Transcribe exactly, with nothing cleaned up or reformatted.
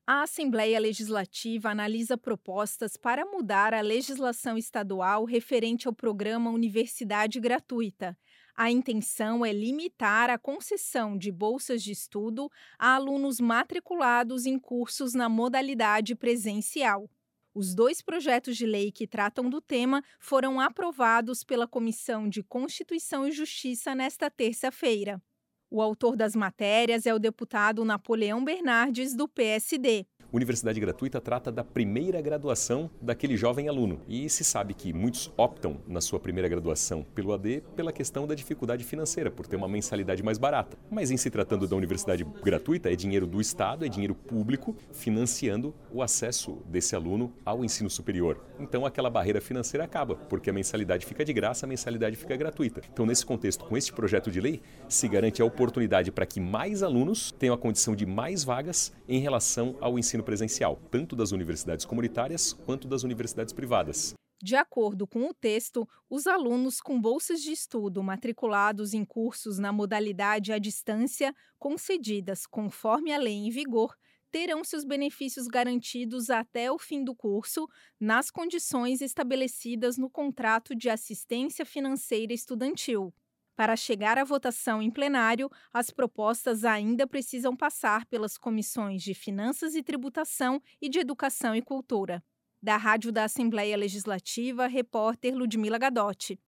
A Assembleia Legislativa analisa propostas para mudar a legislação estadual referente ao programa Universidade Gratuita. A intenção é limitar a concessão de bolsas de estudo a alunos matriculados em cursos na modalidade presencial. Os dois projetos de lei que tratam do tema foram aprovados pela Comissão de Constituição e Justiça nesta terça-feira. O autor das matérias é o deputado Napoleão Bernardes, do P S D. Universidade gratuita trata da primeira graduação daquele jovem aluno. E se sabe que muitos optam na sua primeira graduação pelo A D pela questão da dificuldade financeira, por ter uma mensalidade mais barata. Mas em se tratando da universidade gratuita, é dinheiro do Estado, é dinheiro público, financiando o acesso desse aluno ao ensino superior. Então aquela barreira financeira acaba, porque a mensalidade fica de graça, a mensalidade fica gratuita. Então nesse contexto, com este projeto de lei, se garante a oportunidade para que mais alunos tenham a condição de mais vagas em relação ao ensino presencial, tanto das universidades comunitárias quanto das universidades privadas. De acordo com o texto, os alunos com bolsas de estudo matriculados em cursos na modalidade à distância, concedidas conforme a lei em vigor, terão seus benefícios garantidos até o fim do curso, nas condições estabelecidas no contrato de assistência financeira estudantil. Para chegar à votação em plenário, as propostas ainda precisam passar pelas comissões de Finanças e Tributação e de Educação e Cultura. Da Rádio da Assembleia Legislativa, repórter Ludmila Gadotti.